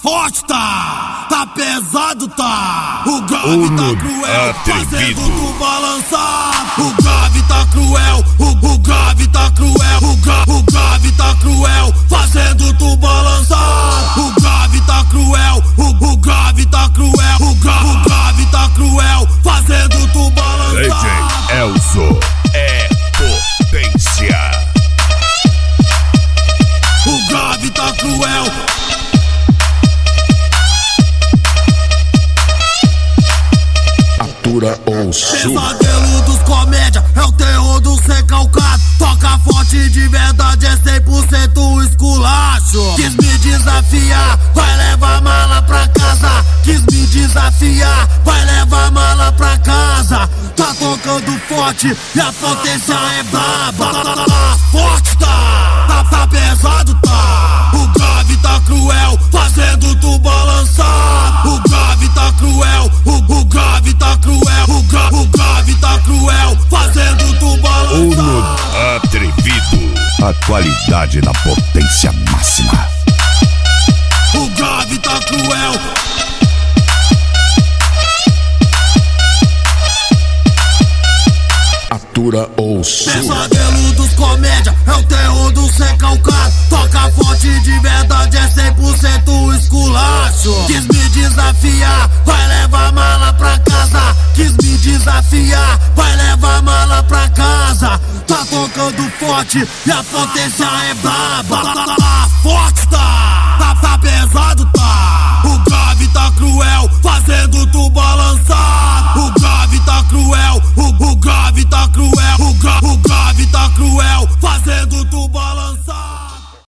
forte, tá pesado, tá. O grave tá cruel, fazendo tu balançar. O grave tá cruel, o grave tá cruel, o grave tá cruel, fazendo tu balançar. O grave tá cruel, o grave tá cruel, o grave tá cruel, fazendo tu balançar. DJ Elzo é potência. O grave tá cruel. Atura ou sul. Pesadelo dos comédia, é o terror do recalcado. Toca forte de verdade, é 100% esculacho. Quis me desafiar, vai levar mala pra casa. Quis me desafiar, vai levar mala pra casa. Tá tocando forte e a potência é braba. Tá forte, tá pesado, tá. O grave tá cruel, fazendo tu balançar. O grave tá cruel, o grave tá cruel, o grave tá cruel, fazendo tu balançar. Atrevido, a qualidade na potência máxima. O grave tá cruel. Atura ou sul. Pesadelo dos comédia, é o terror do recalcado. Toca forte de verdade, é 100% esculacho. Quis me desafiar, vai levar mala pra casa. Quis me desafiar, vai levar mala pra casa. Tá tocando forte e a potência é braba.